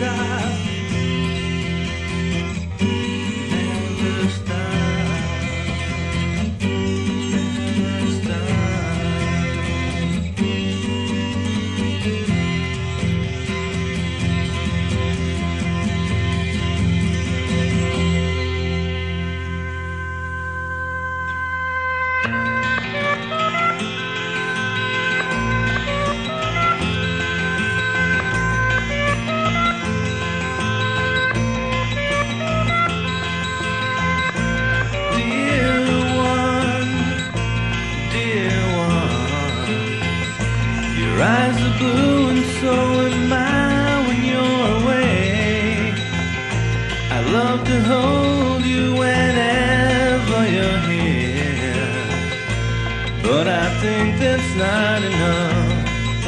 Your eyes are blue and so am I when you're away. I love to hold you whenever you're here, but I think that's not enough.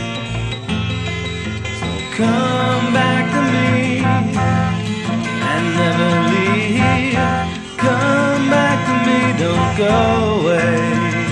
So come back to me and never leave. Come back to me, don't go away.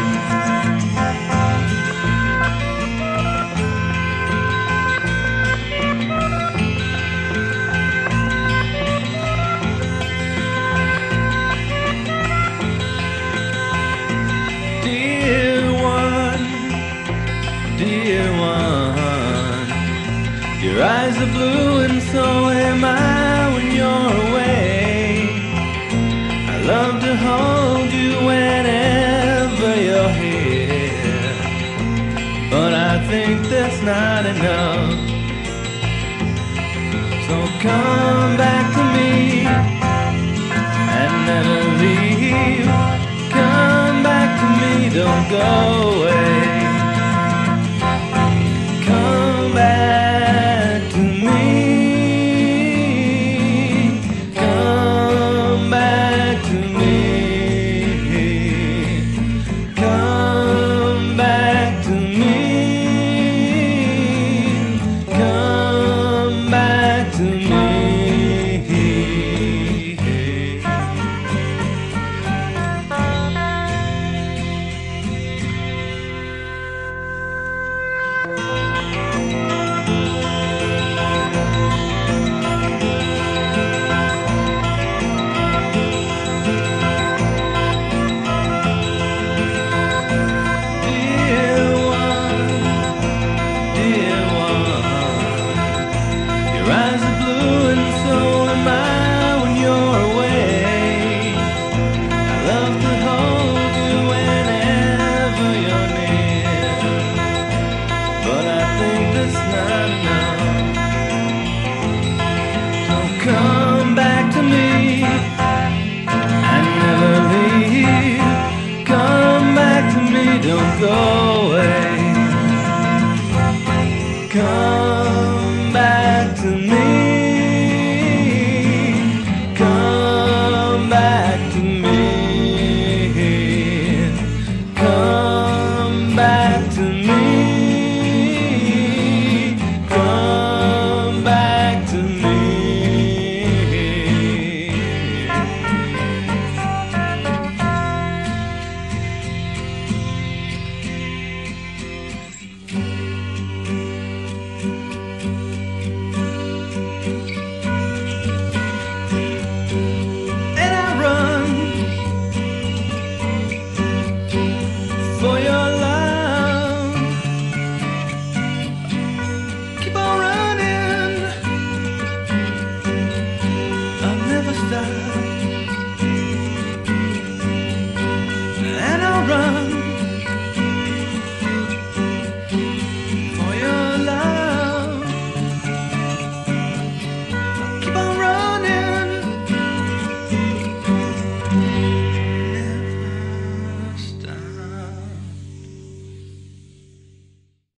Dear one, your eyes are blue and so am I when you're away. I love to hold you whenever you're here, but I think that's not enough. So come back to me and never leave. Come back to me, don't go away. Come back to me. Come back to me. Come back to me. Come back to me. Rise